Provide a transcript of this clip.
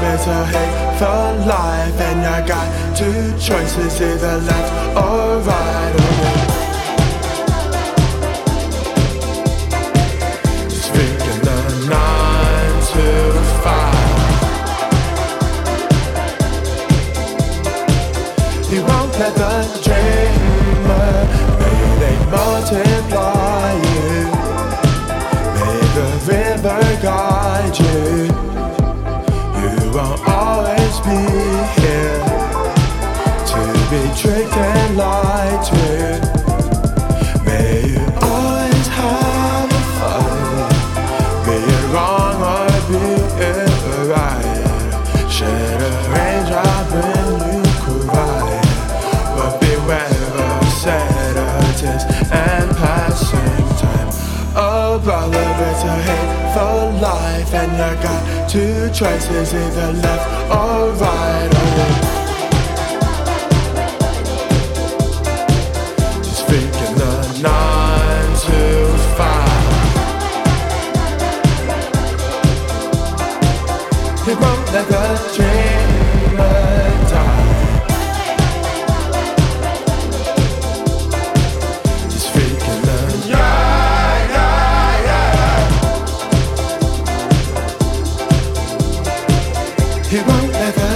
it's a hateful life, and you got two choices, either left or right. Speaking the 9 to 5, you won't let the dreamer, may they multiply you, may the river guide you. You won't always be here to be tricked and lied to. May you always have fun, be it wrong or be it right. Shed a raindrop when you cry, but beware of sedatives and passing time. Oh brother, it's a hateful life, and you got two choices, either left or right. Speaking the 9 to 5, you won't let the dreamer die. Speaking the he won't let go.